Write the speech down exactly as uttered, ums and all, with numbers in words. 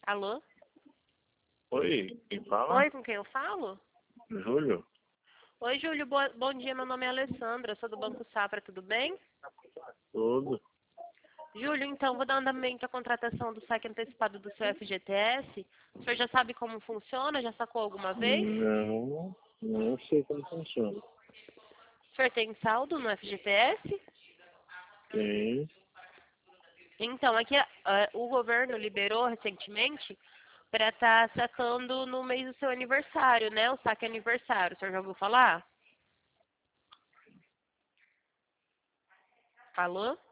Alô? Oi, quem fala? Oi, com quem eu falo? Júlio? Oi, Júlio, boa- bom dia, meu nome é Alessandra, eu sou do Banco Safra, tudo bem? Tudo? Júlio, então, vou dar andamento à contratação do saque antecipado do seu F G T S. O senhor já sabe como funciona? Já sacou alguma vez? Não, não sei como funciona. O senhor tem saldo no F G T S? Tem. Então, aqui ah, o governo liberou recentemente para estar sacando no mês do seu aniversário, né? O saque aniversário. O senhor já ouviu falar? Alô?